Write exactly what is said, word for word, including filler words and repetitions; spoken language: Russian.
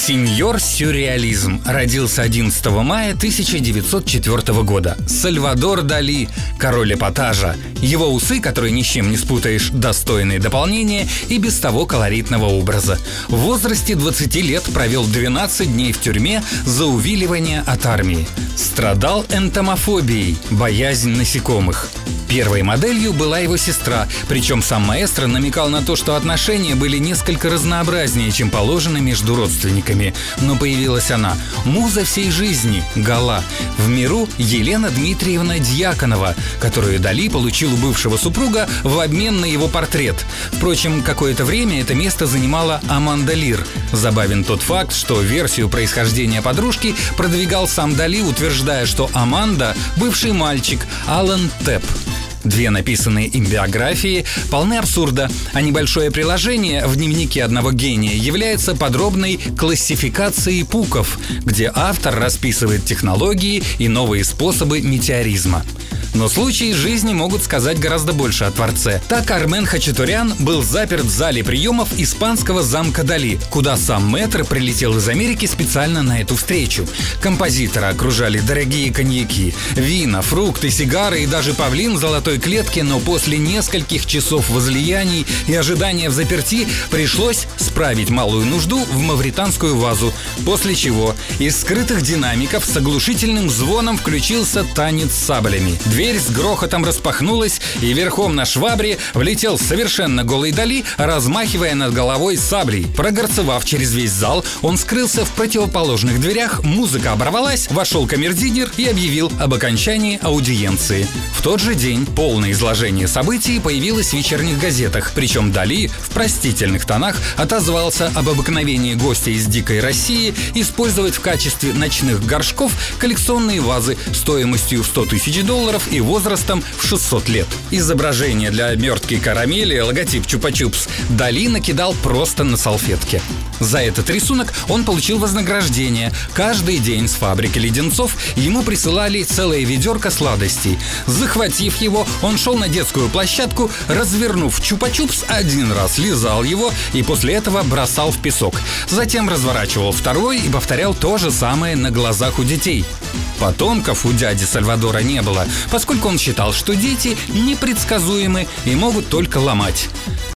Сеньор-сюрреализм родился одиннадцатого мая тысяча девятьсот четвёртого года. Сальвадор Дали, король эпатажа. Его усы, которые ни с чем не спутаешь, достойные дополнения и без того колоритного образа. В возрасте двадцати лет провел двенадцать дней в тюрьме за увиливание от армии. Страдал энтомофобией, боязнь насекомых. Первой моделью была его сестра, причем сам маэстро намекал на то, что отношения были несколько разнообразнее, чем положено между родственниками. Но появилась она, муза всей жизни, Гала. В миру Елена Дмитриевна Дьяконова, которую Дали получил у бывшего супруга в обмен на его портрет. Впрочем, какое-то время это место занимала Аманда Лир. Забавен тот факт, что версию происхождения подружки продвигал сам Дали, утверждая, что Аманда – бывший мальчик Алан Тепп. Две написанные им биографии полны абсурда, а небольшое приложение в дневнике одного гения является подробной классификацией пуков, где автор расписывает технологии и новые способы метеоризма. Но случаи жизни могут сказать гораздо больше о творце. Так Армен Хачатурян был заперт в зале приемов испанского замка Дали, куда сам мэтр прилетел из Америки специально на эту встречу. Композитора окружали дорогие коньяки, вина, фрукты, сигары и даже павлин в золотой клетке, но после нескольких часов возлияний и ожидания в заперти пришлось справить малую нужду в мавританскую вазу, после чего из скрытых динамиков с оглушительным звоном включился танец с саблями. Дверь с грохотом распахнулась, и верхом на швабре влетел совершенно голый Дали, размахивая над головой саблей. Прогорцевав через весь зал, он скрылся в противоположных дверях, музыка оборвалась, вошел камердинер и объявил об окончании аудиенции. В тот же день полное изложение событий появилось в вечерних газетах, причем Дали в простительных тонах отозвался об обыкновении гостя из дикой России использовать в качестве ночных горшков коллекционные вазы стоимостью в сто тысяч долларов и возрастом в шестьсот лет. Изображение для обертки карамели, логотип Чупа-Чупс, Дали накидал просто на салфетке. За этот рисунок он получил вознаграждение. Каждый день с фабрики леденцов ему присылали целое ведерко сладостей. Захватив его, он шел на детскую площадку, развернув Чупа-Чупс, один раз лизал его и после этого бросал в песок. Затем разворачивал второй и повторял то же самое на глазах у детей. Потомков у дяди Сальвадора не было, поскольку он считал, что дети непредсказуемы и могут только ломать.